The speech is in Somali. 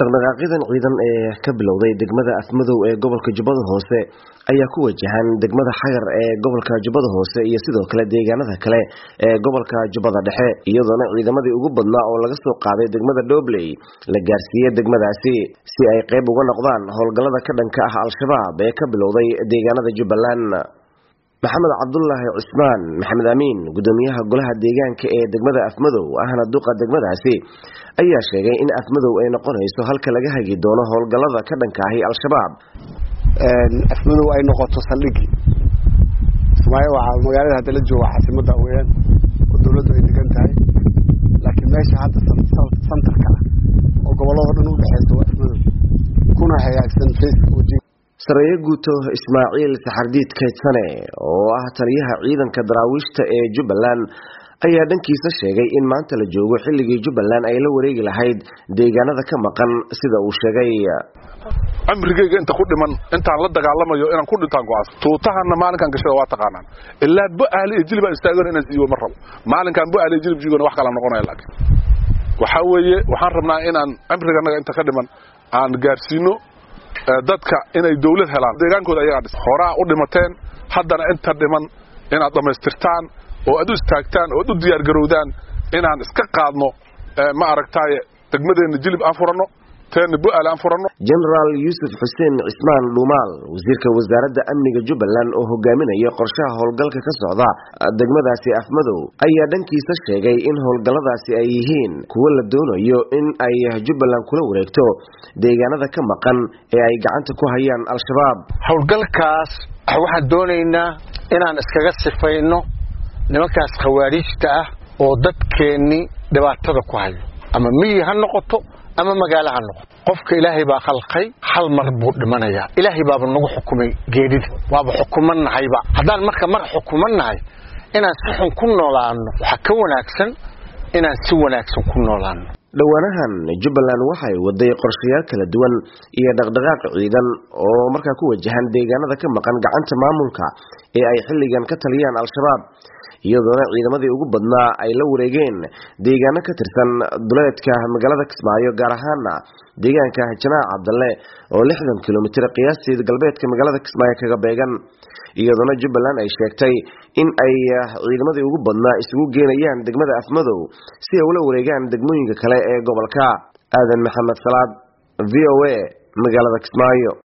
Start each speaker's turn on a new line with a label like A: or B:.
A: dhaqdhaqaaqyadan ciidan ee ka bilowday degmada Afmadow ee gobolka Jubbada Hoose ayaa ku wajahan degmada Xagar ee gobolka Jubbada Hoose iyo sidoo kale deegaanada kale ee gobolka Jubbada Dhexe iyadoo ciidamadii ugu badnaa oo laga soo qaaday degmada Dobley la gaarsiiyay degmadaasi si ay qayb uga noqdaan howlgallada ka dhanka ah Al-Shabaab ee ka bilowday deegaanada Jubbaland. Maxamed Cabdullaahi Cusmaan Maxamed Amiin gudoomiyaha golaha deegaanka ee degmada Afmadow ahna duqa degmadaasi ayaa sheegay in Afmadow ay noqonayso halka laga hagi doono howlgallada ka dhanka ah Al-Shabaab.
B: Afmadow ay noqoto saldhigi Soomaaliya waxa magaalada hadda la joogo caasimadda weeyaan oo dawladdu ay degan tahay laakiin meesha hadda santarka oo gobolada dhan u dhaxayso Afmadow kuna hagaagsan Facebook
A: Saraakiil guuto Ismaaciil Saxardiid Kaydsane oo ah taliyaha ciidanka daraawiishta ee Jubbaland ayaa dhankiisa sheegay in maanta la joogo xilligii Jubbaland ay la wareegi lahayd deegaanada ka maqan sida uu sheegay.
C: amrigayga inta ku dhiman intaan la dagaalamayo inaan ku dhintaan go'aas tuutahana maalinkan gashada waa taqaanaan ilaa Bu'aali iyo Jilib istaagan inaan siiyo mar rabo maalinkan Bu'aali iyo Jilib jigona wax kala noqonaya laakiin waxa weeye waxaan rabnaa inaan amriganaga inta ka dhiman aan gaarsiino dadka inay dawlad helaan deegaankooda ayaga horaa u dhimateen haddana inta dhiman inaad dhamaystirtaan oo aad u istaagtaan oo u diyaar garowdaan inaan iska qaadno ma aragtay degmadeena Jilib aan furano teen Bu'aal aan furano.
A: General Yusuf Hussein Ismaan Lumal wasiirka wasaaradda amniga Jubbaland oo hogaaminaya qorshaha howlgalka ka socda degmadaasi Afmadow ayaa dhankiisa sheegay in howlgalladaasi ay yihiin kuwa la doonayo in ay Jubbaland kula wareegto deegaanada ka maqan ee ay gacanta ku hayaan Al-Shabaab.
D: howlgalkaas waxaan doonaynaa inaan iskaga sifayno nimankaas khawaarijta ah oo dadkeenni dhibaatada ku hayo ama miyi ha noqoto ama magaalo ha noqoto qofka Ilaahay baa khalqay hal mar buu dhimanayaa Ilaahay baa nagu xukumay geerida waaba xukumanahayba haddaan marka xukumanahay inaan si xun ku noolaano waxa ka wanaagsan inaan si wanaagsan ku noolaano.
A: dhawaanahan Jubbaland waxay waday qorshayaal kala duwan iyo dhaqdhaqaaq ciidan oo markaa ku wajahan deegaanada ka maqan gacanta maamulka ee ay xilligan ka taliyaan Al-Shabaab iyadoo ciidamadii ugu badnaa ay la wareegeen deegaano ka tirsan duleedka magaalada Kismaayo gaar ahaan deegaanka Janaac Cabdalle oo 60 kiiloomitir qiyaastii galbeedka magaalada Kismaayo kaga beegan iyadoo Jubbaland ay sheegtay in ay ciidamadii ugu badnaa isugu geenayaan degmada Afmadow si ay ula wareegaan degmooyinka kale ee gobolka. Aadan Maxamed Salaad VOA magaalada Kismaayo.